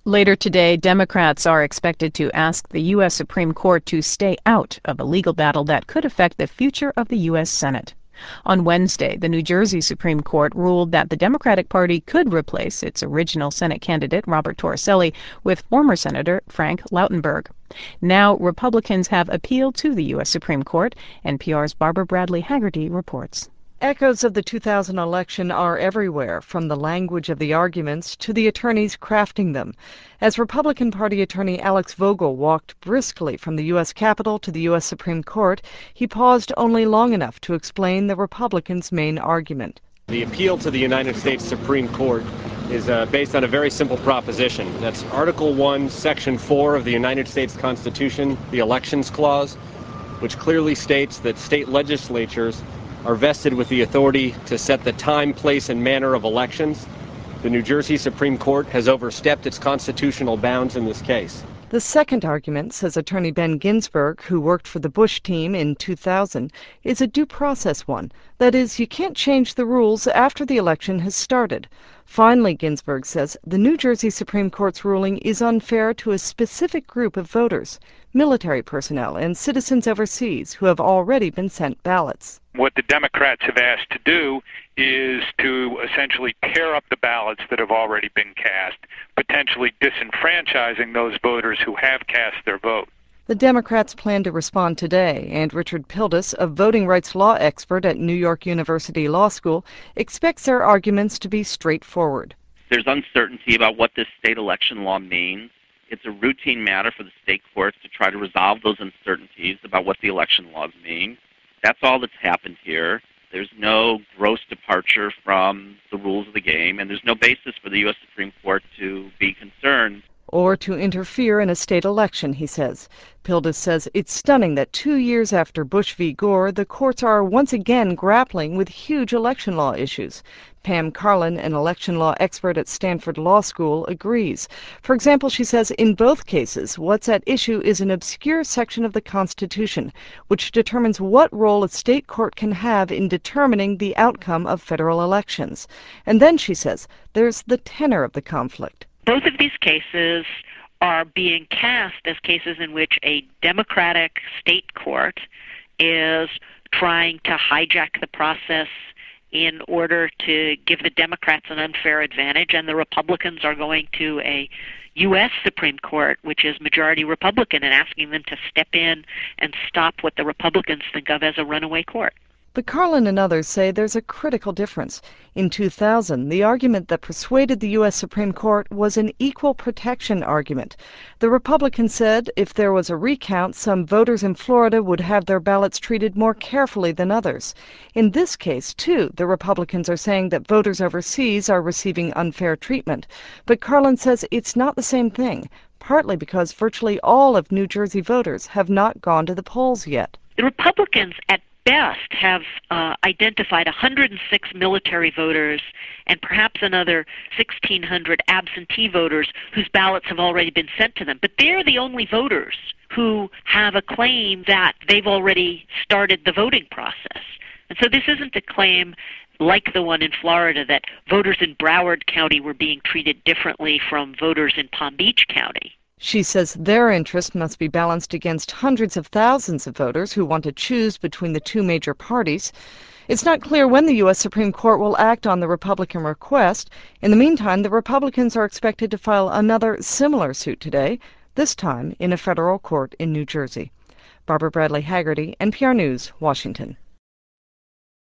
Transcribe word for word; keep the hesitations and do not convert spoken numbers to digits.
Later today, Democrats are expected to ask the U S Supreme Court to stay out of a legal battle that could affect the future of the U S Senate. On Wednesday, the New Jersey Supreme Court ruled that the Democratic Party could replace its original Senate candidate, Robert Torricelli, with former Senator Frank Lautenberg. Now, Republicans have appealed to the U S Supreme Court. N P R's Barbara Bradley Haggerty reports. Echoes of the two thousand election are everywhere, from the language of the arguments to the attorneys crafting them. As Republican Party attorney Alex Vogel walked briskly from the U S Capitol to the U S Supreme Court, he paused only long enough to explain the Republicans' main argument. The appeal to the United States Supreme Court is uh, based on a very simple proposition. That's Article one, Section four of the United States Constitution, the Elections Clause, which clearly states that state legislatures are vested with the authority to set the time, place, and manner of elections. The New Jersey Supreme Court has overstepped its constitutional bounds in this case. The second argument, says attorney Ben Ginsburg, who worked for the Bush team in two thousand, is a due process one. That is, you can't change the rules after the election has started. Finally, Ginsburg says the New Jersey Supreme Court's ruling is unfair to a specific group of voters, military personnel and citizens overseas who have already been sent ballots. What the Democrats have asked to do is to essentially tear up the ballots that have already been cast, potentially disenfranchising those voters who have cast their vote. The Democrats plan to respond today, and Richard Pildes, a voting rights law expert at New York University Law School, expects their arguments to be straightforward. There's uncertainty about what this state election law means. It's a routine matter for the state courts to try to resolve those uncertainties about what the election laws mean. That's all that's happened here. There's no gross departure from the rules of the game, and there's no basis for the U S Supreme Court to be concerned. Or to interfere in a state election, he says. Pildes says it's stunning that two years after Bush v. Gore, the courts are once again grappling with huge election law issues. Pam Karlan, an election law expert at Stanford Law School, agrees. For example, she says in both cases, what's at issue is an obscure section of the Constitution, which determines what role a state court can have in determining the outcome of federal elections. And then, she says, there's the tenor of the conflict. Both of these cases are being cast as cases in which a Democratic state court is trying to hijack the process in order to give the Democrats an unfair advantage, and the Republicans are going to a U S Supreme Court, which is majority Republican, and asking them to step in and stop what the Republicans think of as a runaway court. But Karlan and others say there's a critical difference. In two thousand, the argument that persuaded the U S Supreme Court was an equal protection argument. The Republicans said if there was a recount, some voters in Florida would have their ballots treated more carefully than others. In this case, too, the Republicans are saying that voters overseas are receiving unfair treatment. But Karlan says it's not the same thing, partly because virtually all of New Jersey voters have not gone to the polls yet. The Republicans, at best, have uh, identified one hundred six military voters and perhaps another sixteen hundred absentee voters whose ballots have already been sent to them. But they're the only voters who have a claim that they've already started the voting process. And so this isn't a claim like the one in Florida that voters in Broward County were being treated differently from voters in Palm Beach County. She says their interest must be balanced against hundreds of thousands of voters who want to choose between the two major parties. It's not clear when the U S Supreme Court will act on the Republican request. In the meantime, the Republicans are expected to file another similar suit today, this time in a federal court in New Jersey. Barbara Bradley Haggerty, N P R News, Washington.